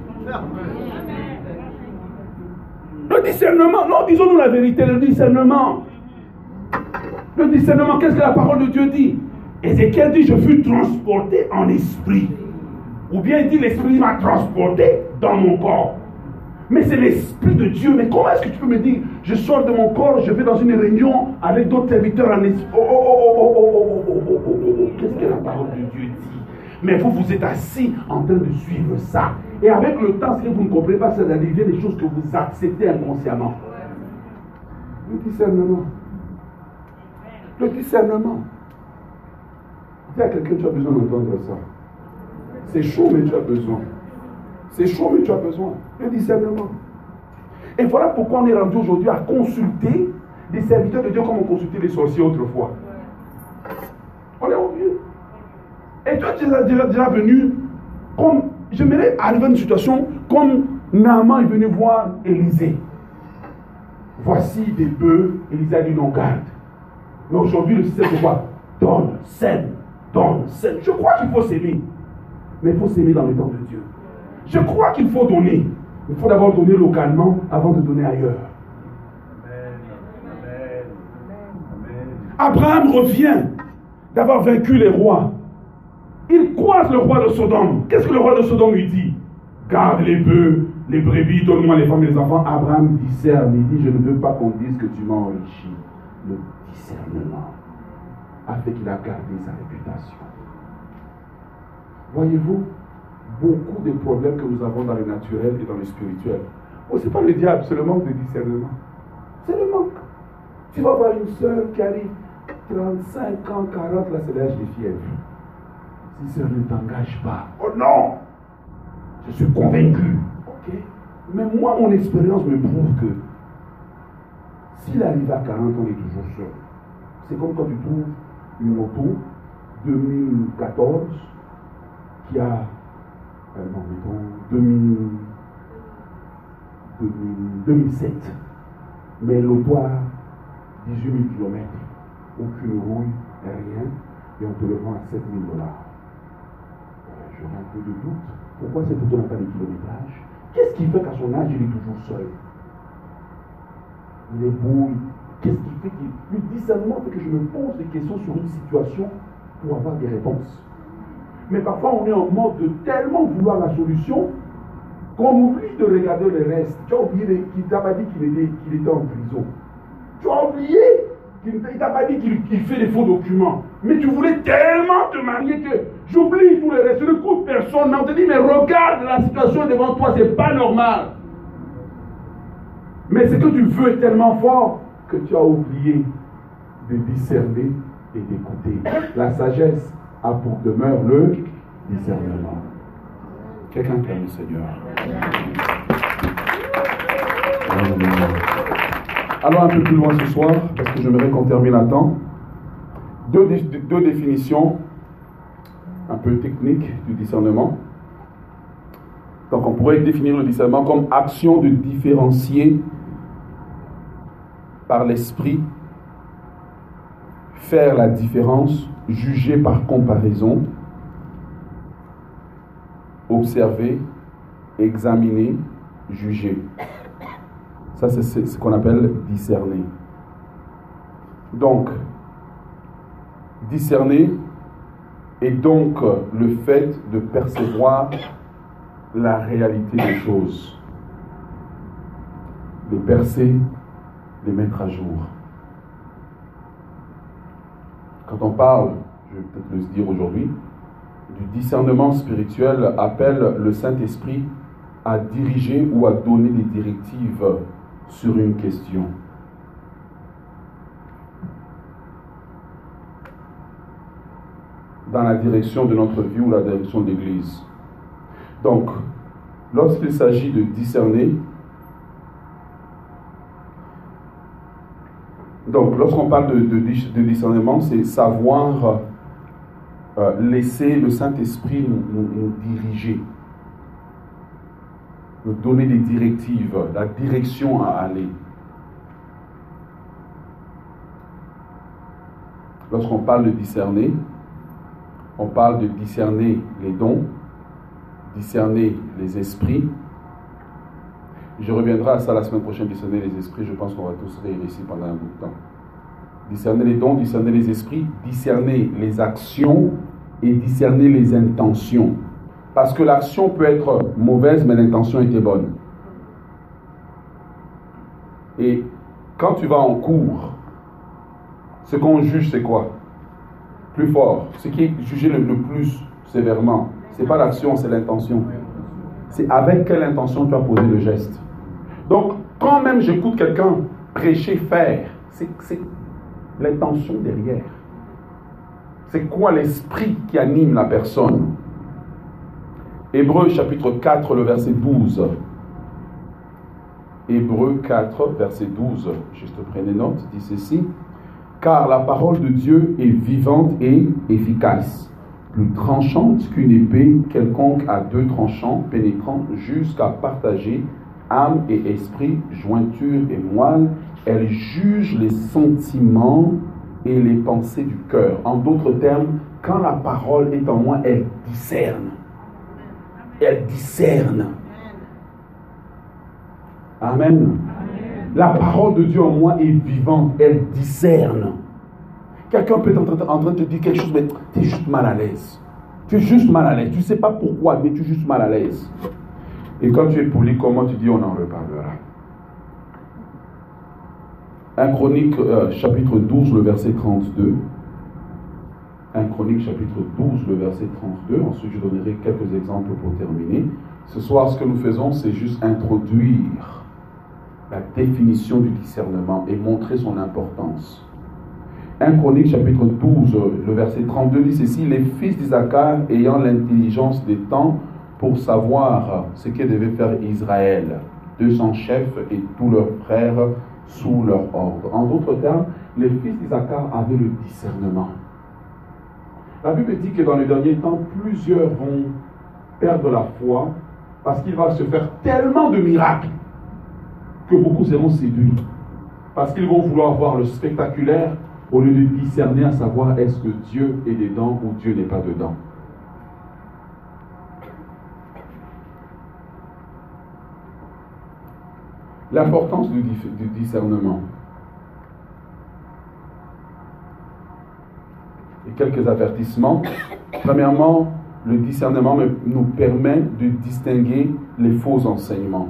B: Le discernement, non, disons-nous la vérité, le discernement. Le discernement, qu'est-ce que la parole de Dieu dit? Ézéchiel dit, je fus transporté en esprit. Ou bien il dit, l'esprit m'a transporté dans mon corps. Mais c'est l'esprit de Dieu. Mais comment est-ce que tu peux me dire, je sors de mon corps, je vais dans une réunion avec d'autres serviteurs en esprit? Oh, oh, oh, oh, oh, oh, oh, oh, oh, oh, oh. Qu'est-ce que la parole de Dieu dit? Mais vous, vous êtes assis en train de suivre ça. Et avec le temps, si vous ne comprenez pas, ça devient des choses que vous acceptez inconsciemment. Le discernement. Le discernement. Dis à quelqu'un, tu as besoin d'entendre ça. C'est chaud, mais tu as besoin. C'est chaud, mais tu as besoin. Le discernement. Et voilà pourquoi on est rendu aujourd'hui à consulter des serviteurs de Dieu comme on consultait les sorciers autrefois. On est oublié. Et toi, tu es déjà, déjà venu comme. J'aimerais arriver à une situation comme Naaman est venu voir Élisée. Voici des bœufs, Élisée a dit non, garde. Mais aujourd'hui, le système c'est quoi? Donne, sème, donne, sème. Je crois qu'il faut s'aimer. Mais il faut s'aimer dans le temps de Dieu. Je crois qu'il faut donner. Il faut d'abord donner localement avant de donner ailleurs. Amen. Amen. Abraham revient d'avoir vaincu les rois. Il croise le roi de Sodome. Qu'est-ce que le roi de Sodome lui dit? Garde les bœufs, les brebis, donne-moi les femmes et les enfants. Abraham discerne. Il dit, je ne veux pas qu'on dise que tu m'as enrichi. Le discernement a fait qu'il a gardé sa réputation. Voyez-vous, beaucoup de problèmes que nous avons dans le naturel et dans le spirituel, oh, ce n'est pas le diable, c'est le manque de discernement. C'est le manque. Tu vas voir une soeur qui arrive trente-cinq ans, quarante, là c'est l'âge des fièvres. Si ça ne t'engage pas, oh non, je suis convaincu. Ok. Mais moi, mon expérience me prouve que S'il arrive à quarante ans, il est toujours seul. C'est comme quand tu trouves une auto deux mille quatorze qui a, euh, non, mettons, deux mille, deux mille, deux mille sept. Mais l'auto a dix-huit mille kilomètres, aucune rouille, rien, et on te le vend à sept mille dollars. J'aurais un peu de doute. Pourquoi cette auto n'a pas de kilométrage? Qu'est-ce qui fait qu'à son âge, il est toujours seul? Il est beau. Qu'est-ce qui fait qu'il... Le discernement fait que je me pose des questions sur une situation pour avoir des réponses. Mais parfois, on est en mode de tellement vouloir la solution qu'on oublie de regarder le reste. Tu as oublié qu'il t'a pas dit qu'il était, qu'il était en prison. Tu as oublié qu'il ne t'a pas dit qu'il, qu'il fait des faux documents. Mais tu voulais tellement te marier que j'oublie tout le reste. Je ne coûte personne. Mais on te dit, mais regarde la situation devant toi, c'est pas normal. Mais ce que tu veux est tellement fort que tu as oublié de discerner et d'écouter. La sagesse a pour demeure le discernement. Quelqu'un qui aime le Seigneur.
A: Allons un peu plus loin ce soir, parce que j'aimerais qu'on termine à temps. Deux, deux définitions un peu techniques du discernement. Donc on pourrait définir le discernement comme action de différencier par l'esprit, faire la différence, juger par comparaison, observer, examiner, juger. Ça, c'est ce qu'on appelle discerner. Donc, discerner est donc le fait de percevoir la réalité des choses, les percer, les mettre à jour. Quand on parle, je vais peut-être le dire aujourd'hui, du discernement spirituel, appelle le Saint-Esprit à diriger ou à donner des directives sur une question. Dans la direction de notre vie ou la direction de l'Église. Donc, lorsqu'il s'agit de discerner, donc lorsqu'on parle de, de, de discernement, c'est savoir euh, laisser le Saint-Esprit nous, nous, nous diriger, nous donner des directives, la direction à aller. Lorsqu'on parle de discerner, on parle de discerner les dons, discerner les esprits. Je reviendrai à ça la semaine prochaine, discerner les esprits. Je pense qu'on va tous rire ici pendant un bout de temps. Discerner les dons, discerner les esprits, discerner les actions et discerner les intentions. Parce que l'action peut être mauvaise, mais l'intention était bonne. Et quand tu vas en cours, ce qu'on juge, c'est quoi? Plus fort. Ce qui est jugé le, le plus sévèrement, ce n'est pas l'action, c'est l'intention. C'est avec quelle intention tu as posé le geste. Donc, quand même j'écoute quelqu'un prêcher, faire, c'est, c'est l'intention derrière. C'est quoi l'esprit qui anime la personne? Hébreux chapitre quatre, le verset douze. Hébreux quatre, verset douze. Juste prenez note, dit ceci. Car la parole de Dieu est vivante et efficace, plus tranchante qu'une épée quelconque à deux tranchants, pénétrant jusqu'à partager âme et esprit, jointure et moelle. Elle juge les sentiments et les pensées du cœur. En d'autres termes, quand la parole est en moi, elle discerne. Elle discerne. Amen. La parole de Dieu en moi est vivante, elle discerne. Quelqu'un peut être en train, en train de te dire quelque chose, mais tu es juste mal à l'aise. Tu es juste mal à l'aise. Tu ne sais pas pourquoi, mais tu es juste mal à l'aise. Et quand tu es poli, comment tu dis, on en reparlera. un Chronique, euh, chapitre douze, le verset trente-deux. un Chronique, chapitre douze, le verset trente-deux. Ensuite, je donnerai quelques exemples pour terminer. Ce soir, ce que nous faisons, c'est juste introduire la définition du discernement et montrer son importance. un Chronique chapitre douze, le verset trente-deux dit ceci: les fils d'Isaacar ayant l'intelligence des temps pour savoir ce que devait faire Israël, deux cents chefs et tous leurs frères sous leur ordre. En d'autres termes, les fils d'Isaacar avaient le discernement. La Bible dit que dans les derniers temps, plusieurs vont perdre la foi parce qu'il va se faire tellement de miracles que beaucoup seront séduits. Parce qu'ils vont vouloir voir le spectaculaire au lieu de discerner à savoir est-ce que Dieu est dedans ou Dieu n'est pas dedans. L'importance du, du discernement. Et quelques avertissements. Premièrement, le discernement nous permet de distinguer les faux enseignements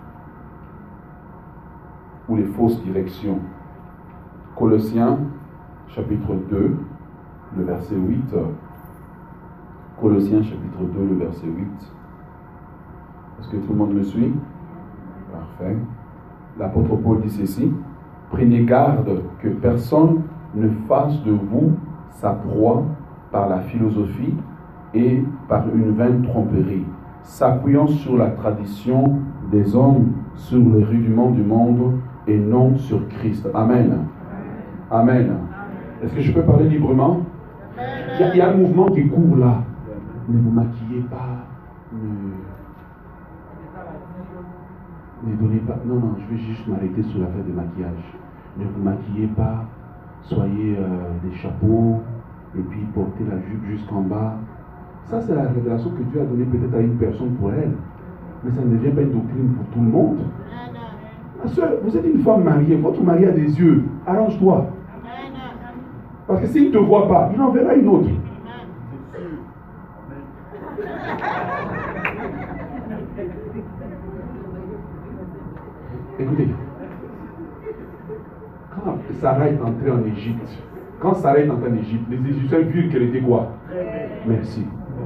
A: ou les fausses directions. Colossiens, chapitre deux, le verset huit. Colossiens, chapitre deux, le verset huit. Est-ce que tout le monde me suit? Parfait. L'apôtre Paul dit ceci: prenez garde que personne ne fasse de vous sa proie par la philosophie et par une vaine tromperie, s'appuyant sur la tradition des hommes, sur les rudiments du monde et non sur Christ. Amen. Amen. Est-ce que je peux parler librement? Il y a, il y a un mouvement qui court là. Ne vous maquillez pas. Ne, ne donnez pas. Non, non, je vais juste m'arrêter sur l'affaire de maquillage. Ne vous maquillez pas. Soyez euh, des chapeaux et puis portez la jupe jusqu'en bas. Ça, c'est la révélation que Dieu a donnée peut-être à une personne pour elle. Mais ça ne devient pas une doctrine pour tout le monde. Ma soeur, vous êtes une femme mariée. Votre mari a des yeux. Arrange-toi. Parce que s'il ne te voit pas, il en verra une autre. Écoutez, quand Sarah est entrée en Égypte, quand Sarah est entrée en Égypte, les Égyptiens virent qu'elle était quoi? Merci.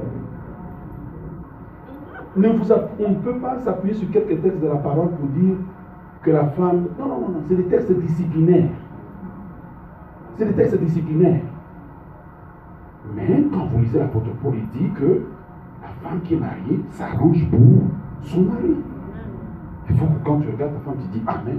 A: Ne vous a... On ne peut pas s'appuyer sur quelques textes de la parole pour dire que la femme... Non, non, non, non. C'est des textes disciplinaires. C'est des textes disciplinaires. Mais quand vous lisez l'apôtre Paul, il dit que la femme qui est mariée s'arrange pour son mari. Il faut que quand tu regardes ta femme, tu dis Amen.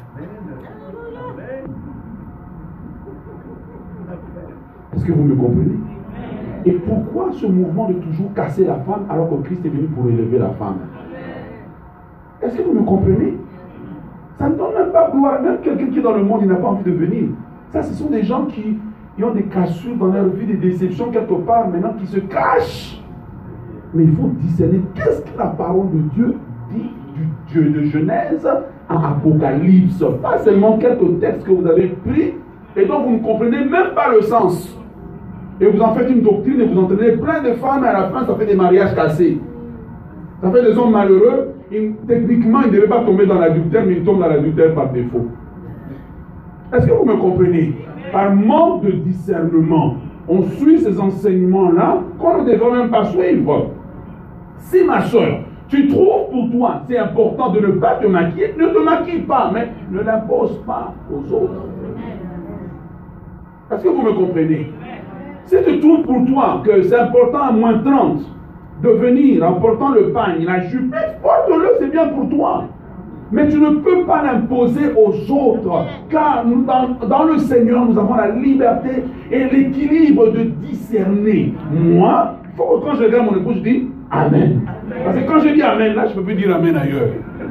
A: Est-ce que vous me comprenez? Et pourquoi ce mouvement de toujours casser la femme alors que Christ est venu pour élever la femme? Est-ce que vous me comprenez? Ça ne donne même pas gloire. Même quelqu'un qui est dans le monde, il n'a pas envie de venir. Ça, ce sont des gens qui, qui ont des cassures dans leur vie, des déceptions quelque part, maintenant qui se cachent. Mais il faut discerner qu'est-ce que la parole de Dieu dit du Dieu de Genèse à Apocalypse. Pas seulement quelques textes que vous avez pris et dont vous ne comprenez même pas le sens. Et vous en faites une doctrine et vous entraînez plein de femmes et à la fin, ça fait des mariages cassés. Ça fait des hommes malheureux. Ils, techniquement, ils ne devaient pas tomber dans l'adultère, mais ils tombent dans l'adultère par défaut. Est-ce que vous me comprenez? Par manque de discernement, on suit ces enseignements-là qu'on ne devrait même pas suivre. Si ma soeur, tu trouves pour toi, c'est important de ne pas te maquiller, ne te maquille pas, mais ne l'impose pas aux autres. Est-ce que vous me comprenez? Si tu trouves pour toi que c'est important à moins trente de venir en portant le pagne, la jupe, porte-le, c'est bien pour toi. Mais tu ne peux pas l'imposer aux autres, car nous, dans, dans le Seigneur, nous avons la liberté et l'équilibre de discerner. Moi, faut, quand je regarde mon épouse, je dis Amen. Parce que quand je dis Amen, là, je ne peux plus dire Amen ailleurs.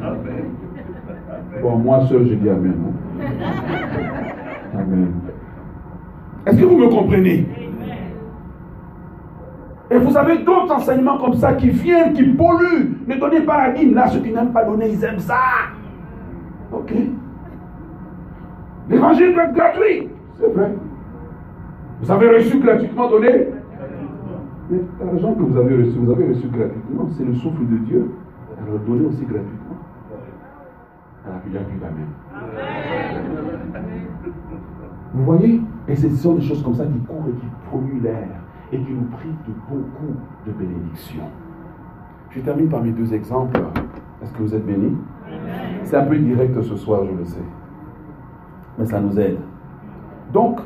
A: Bon, moi seul, je dis Amen. Hein? Amen. Est-ce que vous me comprenez? Et vous avez d'autres enseignements comme ça qui viennent, qui polluent. Ne donnez pas la dîme. Là, ceux qui n'aiment pas donner, ils aiment ça. Ok. L'évangile peut être gratuit. C'est vrai. Vous avez reçu gratuitement donné. Mais l'argent que vous avez reçu, vous avez reçu gratuitement, c'est le souffle de Dieu. Alors donnez aussi gratuitement. À la prière plus d'Amen. Vous voyez? Et ce sont des choses comme ça qui courent et qui polluent l'air et qui nous privent de beaucoup de bénédictions. Je termine par mes deux exemples. Est-ce que vous êtes bénis? C'est un peu direct ce soir, je le sais. Mais ça nous aide. Donc,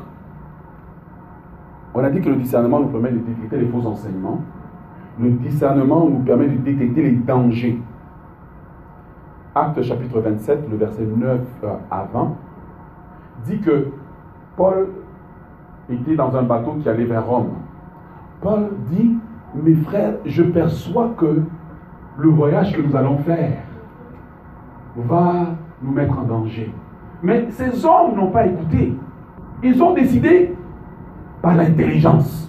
A: on a dit que le discernement nous permet de détecter les faux enseignements. Le discernement nous permet de détecter les dangers. Actes chapitre vingt-sept, le verset neuf à vingt, dit que Paul était dans un bateau qui allait vers Rome. Paul dit, mes frères, je perçois que le voyage que nous allons faire va nous mettre en danger. Mais ces hommes n'ont pas écouté. Ils ont décidé par l'intelligence,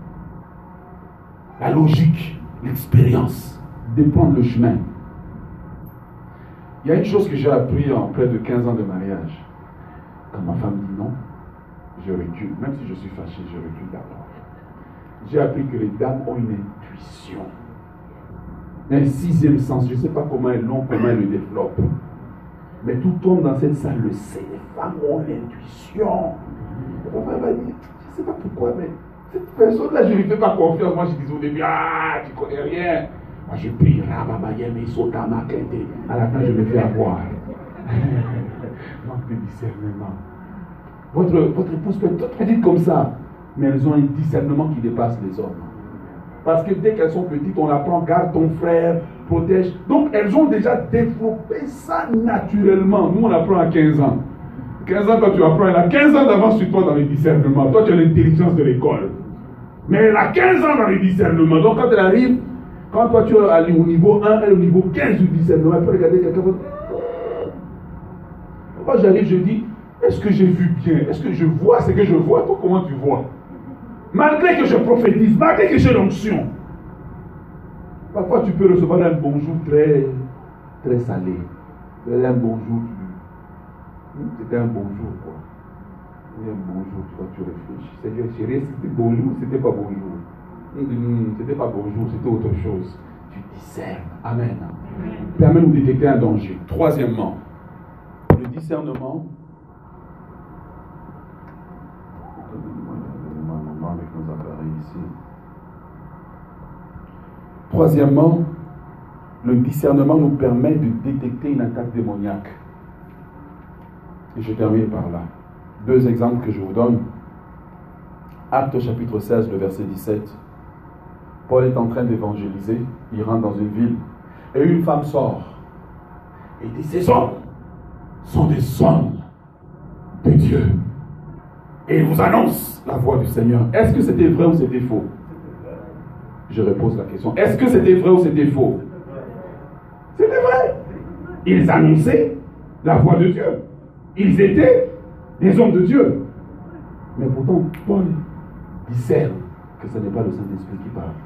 A: la logique, l'expérience, de prendre le chemin. Il y a une chose que j'ai appris en près de quinze ans de mariage. Quand ma femme dit non, je recule. Même si je suis fâché, je recule d'abord. J'ai appris que les dames ont une intuition. Un sixième sens, je ne sais pas comment elles l'ont, comment elles le développent. Mais tout homme dans cette salle le sait. Les femmes ont une intuition. Ma femme va dire, je ne sais pas pourquoi, mais cette personne-là, je ne lui fais pas confiance. Moi, je disais au début, ah, tu ne connais rien. Moi, je prie, à la fin, je me fais avoir. Manque de discernement. Votre, votre épouse peut être toute petite comme ça, mais elles ont un discernement qui dépasse les hommes. Parce que dès qu'elles sont petites, on apprend, garde ton frère, protège. Donc, elles ont déjà développé ça naturellement. Nous, on apprend à quinze ans. quinze ans, quand tu apprends, elle a quinze ans d'avance sur toi dans les discernements. Toi, tu as l'intelligence de l'école. Mais elle a quinze ans dans les discernements. Donc, quand elle arrive, quand toi, tu es allé au niveau un, elle est au niveau quinze du discernement, elle peut regarder quelqu'un. Moi, j'arrive, je dis, est-ce que j'ai vu bien? Est-ce que je vois ce que je vois? Toi, comment tu vois? Malgré que je prophétise, malgré que j'ai l'onction. Parfois, tu peux recevoir un bonjour très, très salé. Un bonjour, c'était un bonjour, quoi. Un bonjour, tu vois, tu réfléchis. Seigneur, chérie, c'était bonjour, c'était pas bonjour. C'était pas bonjour, c'était autre chose. Tu discernes. Amen. Permet de nous détecter un danger. Troisièmement, le discernement. Avec nos appareils ici. Troisièmement, le discernement nous permet de détecter une attaque démoniaque. Et je termine par là. Deux exemples que je vous donne. Actes chapitre seize, le verset dix-sept. Paul est en train d'évangéliser. Il rentre dans une ville. Et une femme sort. Et dit, ces hommes sont des hommes de Dieu. Et il vous annonce la voix du Seigneur. Est-ce que c'était vrai ou c'était faux? Je repose la question. Est-ce que c'était vrai ou c'était faux? C'était vrai. Ils annonçaient la voix de Dieu. Ils étaient des hommes de Dieu. Mais pourtant, Paul discerne que ce n'est pas le Saint-Esprit qui parle.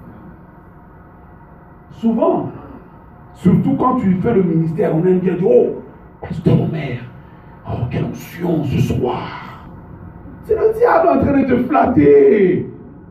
A: Souvent, surtout quand tu fais le ministère, on aime bien dire, oh, pasteur Omer, oh, quelle onction ce soir. C'est le diable en train de te flatter.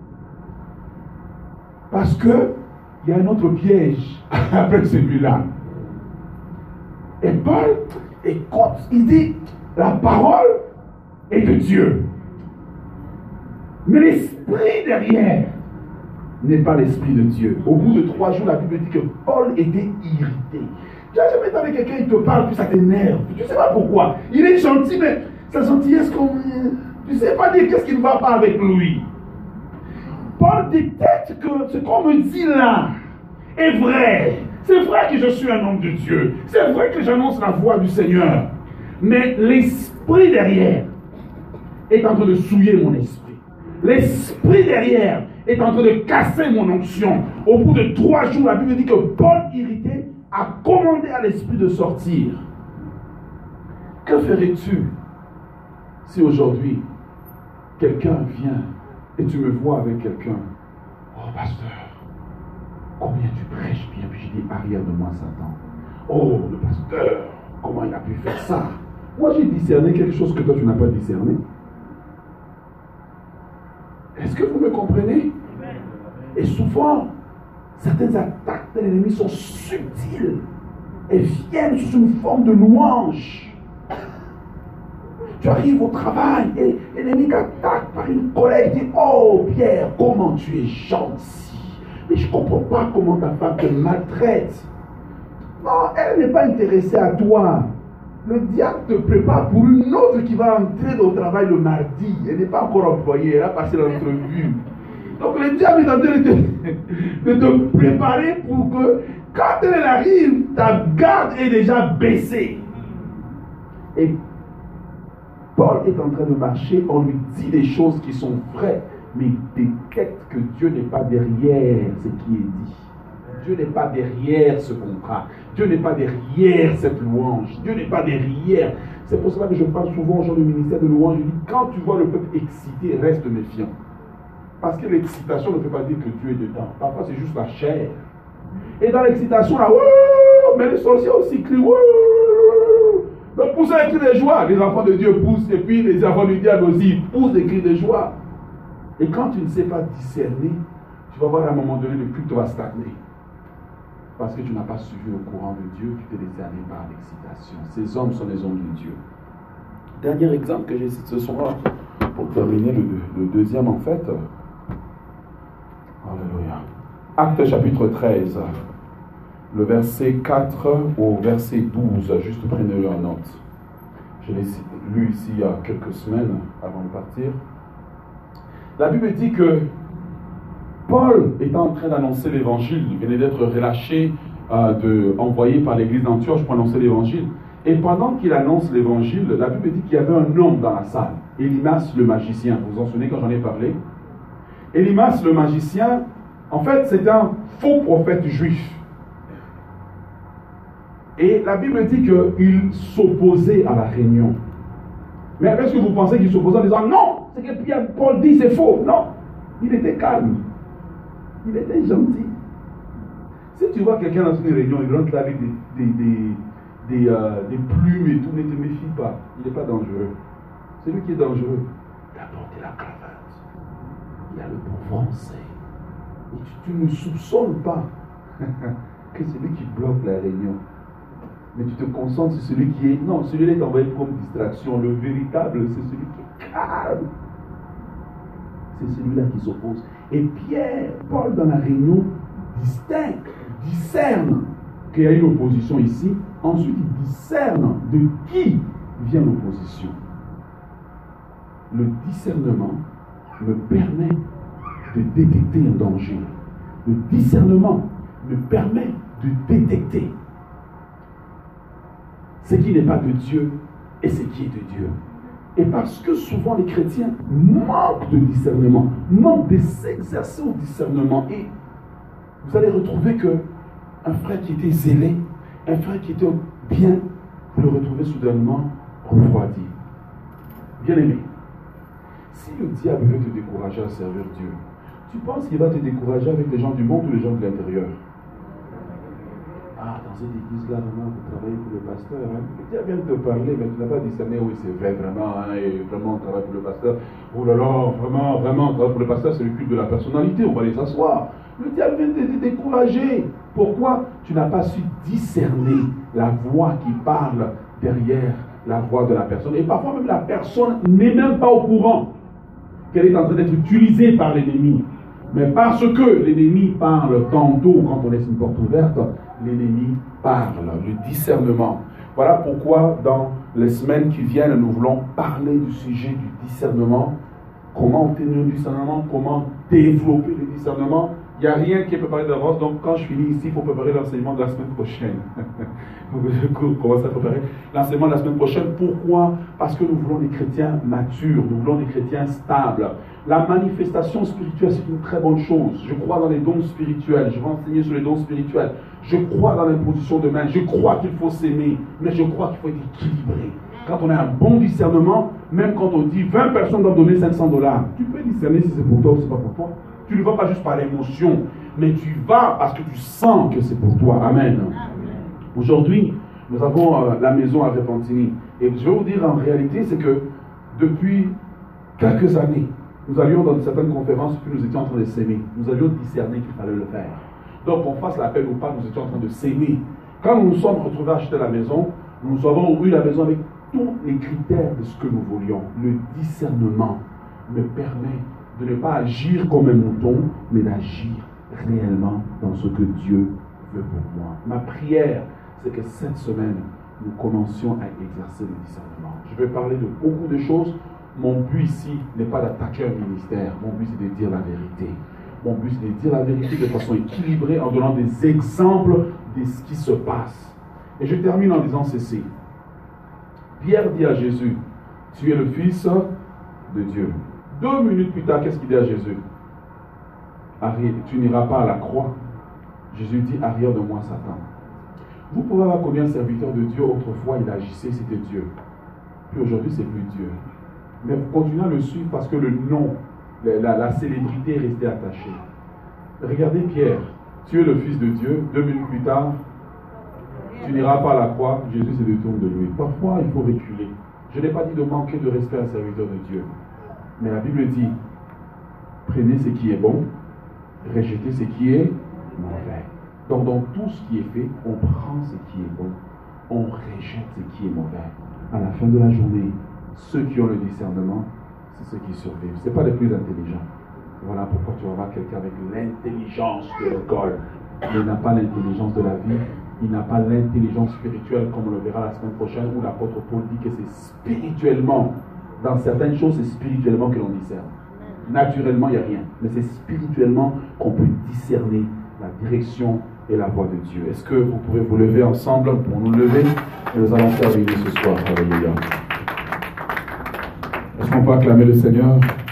A: Parce que il y a un autre piège après celui-là. Et Paul, écoute, il dit, la parole est de Dieu. Mais l'esprit derrière n'est pas l'esprit de Dieu. Au bout de trois jours, la Bible dit que Paul était irrité. Tu as jamais été avec quelqu'un, il te parle, puis ça t'énerve. Tu ne sais pas pourquoi. Il est gentil, mais sa gentillesse, qu'on... tu ne sais pas dire qu'est-ce qui ne va pas avec lui. Paul détecte que ce qu'on me dit là est vrai. C'est vrai que je suis un homme de Dieu. C'est vrai que j'annonce la voix du Seigneur. Mais l'esprit derrière est en train de souiller mon esprit. L'esprit derrière est en train de casser mon onction. Au bout de trois jours, la Bible dit que Paul, irrité, a commandé à l'esprit de sortir. Que ferais-tu si aujourd'hui quelqu'un vient et tu me vois avec quelqu'un? Oh pasteur, combien tu prêches bien? Puis je dis, arrière de moi Satan. Oh le pasteur, comment il a pu faire ça? Moi j'ai discerné quelque chose que toi tu n'as pas discerné. Est-ce que vous me comprenez? Et souvent, certaines attaques de l'ennemi sont subtiles et viennent sous une forme de louange. Tu arrives au travail et l'ennemi t'attaque par une colère et dit, oh Pierre, comment tu es gentil. Mais je ne comprends pas comment ta femme te maltraite. Non, elle n'est pas intéressée à toi. Le diable te prépare pour une autre qui va entrer au travail le mardi. Elle n'est pas encore employée, elle a passé l'entrevue. Donc le diable est en train de te, de te préparer pour que
B: Quand elle arrive, ta garde est déjà baissée. Et Paul est en train de marcher, on lui dit des choses qui sont vraies, mais il détecte que Dieu n'est pas derrière ce qui est dit. Dieu n'est pas derrière ce contrat. Dieu n'est pas derrière cette louange. Dieu n'est pas derrière. C'est pour cela que je parle souvent aux gens du ministère de louange. Je dis, quand tu vois le peuple excité, reste méfiant. Parce que l'excitation ne peut pas dire que Dieu est dedans. Parfois, c'est juste la chair. Et dans l'excitation, là, wouh, mais les sorciers aussi crient, wouh. Donc, poussez un cri de joie. Les enfants de Dieu poussent, et puis les enfants du diable aussi poussent des cris de joie. Et quand tu ne sais pas discerner, tu vas voir à un moment donné, le culte va stagner. Parce que tu n'as pas suivi le courant de Dieu, tu t'es laissé aller par l'excitation. Ces hommes sont les hommes de Dieu. Dernier exemple que j'ai cité ce soir, pour terminer le, le deuxième en fait. Alléluia. Acte chapitre treize, le verset quatre au verset douze, juste prenez-le en note. Je l'ai lu ici il y a quelques semaines avant de partir. La Bible dit que Paul était en train d'annoncer l'évangile, il venait d'être relâché, euh, de, envoyé par l'église d'Antioche pour annoncer l'évangile. Et pendant qu'il annonce l'évangile, la Bible dit qu'il y avait un homme dans la salle, Élimas le magicien. Vous vous en souvenez quand j'en ai parlé? Élimas le magicien, en fait, c'est un faux prophète juif. Et la Bible dit qu'il s'opposait à la réunion. Mais est-ce que vous pensez qu'il s'opposait en disant non, ce que Pierre Paul dit c'est faux? Non, il était calme. Il était gentil. Si tu vois quelqu'un dans une réunion, il rentre là avec des, des, des, des, euh, des plumes et tout, ne te méfie pas. Il n'est pas dangereux. C'est lui qui est dangereux. Il a porté la cravate. Il a le bon français. Et tu, tu ne soupçonnes pas que c'est lui qui bloque la réunion. Mais tu te concentres sur celui qui est... Non, celui-là est envoyé comme distraction. Le véritable, c'est celui qui est calme. C'est celui-là qui s'oppose. Et Pierre, Paul, dans la réunion, distingue, discerne qu'il y a une opposition ici. Ensuite, il discerne de qui vient l'opposition. Le discernement me permet de détecter un danger. Le discernement me permet de détecter ce qui n'est pas de Dieu et ce qui est de Dieu. Et parce que souvent les chrétiens manquent de discernement, manquent de s'exercer au discernement. Et vous allez retrouver qu'un frère qui était zélé, un frère qui était bien, vous le retrouvez soudainement refroidi. Bien aimé, si le diable veut te décourager à servir Dieu, tu penses qu'il va te décourager avec les gens du monde ou les gens de l'intérieur? Ah, dans cette église-là, vraiment, vous travaillez pour le pasteur. Hein? Le diable vient de te parler, mais tu n'as pas discerné, oui, c'est vrai, vraiment, hein, et vraiment, on travaille pour le pasteur. Oh là là, vraiment, vraiment, on travaille pour le pasteur, c'est le culte de la personnalité, on va aller s'asseoir. Le diable vient de te décourager. Pourquoi? Tu n'as pas su discerner la voix qui parle derrière la voix de la personne. Et parfois même la personne n'est même pas au courant qu'elle est en train d'être utilisée par l'ennemi. Mais parce que l'ennemi parle tantôt, quand on laisse une porte ouverte, l'ennemi parle, le discernement. Voilà pourquoi dans les semaines qui viennent, nous voulons parler du sujet du discernement. Comment obtenir le discernement, comment développer le discernement. Il n'y a rien qui est préparé d'avance, donc quand je finis ici, il faut préparer l'enseignement de la semaine prochaine. Je commence à préparer l'enseignement de la semaine prochaine. Pourquoi? Parce que nous voulons des chrétiens matures, nous voulons des chrétiens stables. La manifestation spirituelle, c'est une très bonne chose. Je crois dans les dons spirituels, je vais enseigner sur les dons spirituels. Je crois dans l'imposition de main, je crois qu'il faut s'aimer, mais je crois qu'il faut être équilibré. Quand on a un bon discernement, même quand on dit vingt personnes doivent donner cinq cents dollars, tu peux discerner si c'est pour toi ou c'est pas pour toi. Tu ne vas pas juste par l'émotion, mais tu vas parce que tu sens que c'est pour toi. Amen. Aujourd'hui, nous avons euh, la maison à Repentigny. Et je vais vous dire en réalité, c'est que depuis quelques années, nous allions dans certaines conférences, puis nous étions en train de s'aimer. Nous avions discerné qu'il fallait le faire. Donc, qu'on fasse l'appel ou pas, nous étions en train de s'aimer. Quand nous nous sommes retrouvés à acheter la maison, nous avons eu la maison avec tous les critères de ce que nous voulions. Le discernement me permet de ne pas agir comme un mouton, mais d'agir réellement dans ce que Dieu veut pour moi. Ma prière, c'est que cette semaine, nous commencions à exercer le discernement. Je vais parler de beaucoup de choses. Mon but ici n'est pas d'attaquer un ministère. Mon but, c'est de dire la vérité. Mon but, c'est de dire la vérité de façon équilibrée en donnant des exemples de ce qui se passe. Et je termine en disant ceci. Pierre dit à Jésus, tu es le Fils de Dieu. Deux minutes plus tard, qu'est-ce qu'il dit à Jésus? Arrière, tu n'iras pas à la croix. Jésus dit, arrière de moi, Satan. Vous pouvez avoir connu un serviteur de Dieu, autrefois il agissait, c'était Dieu. Puis aujourd'hui, c'est plus Dieu. Mais vous continuez à le suivre parce que le nom, la, la, la célébrité est restée attachée. Regardez Pierre, tu es le Fils de Dieu, deux minutes plus tard, tu n'iras pas à la croix, Jésus se détourne de lui. Parfois, il faut reculer. Je n'ai pas dit de manquer de respect à un serviteur de Dieu. Mais la Bible dit, prenez ce qui est bon, rejetez ce qui est mauvais. Donc, dans tout ce qui est fait, on prend ce qui est bon, on rejette ce qui est mauvais. À la fin de la journée, ceux qui ont le discernement, c'est ceux qui survivent. Ce n'est pas les plus intelligents. Voilà pourquoi tu vas voir quelqu'un avec l'intelligence de l'école. Mais il n'a pas l'intelligence de la vie. Il n'a pas l'intelligence spirituelle, comme on le verra la semaine prochaine, où l'apôtre Paul dit que c'est spirituellement. Dans certaines choses, c'est spirituellement que l'on discerne. Naturellement, il n'y a rien. Mais c'est spirituellement qu'on peut discerner la direction et la voix de Dieu. Est-ce que vous pouvez vous lever ensemble pour nous lever? Et nous allons terminer ce soir. Alléluia. Est-ce qu'on peut acclamer le Seigneur?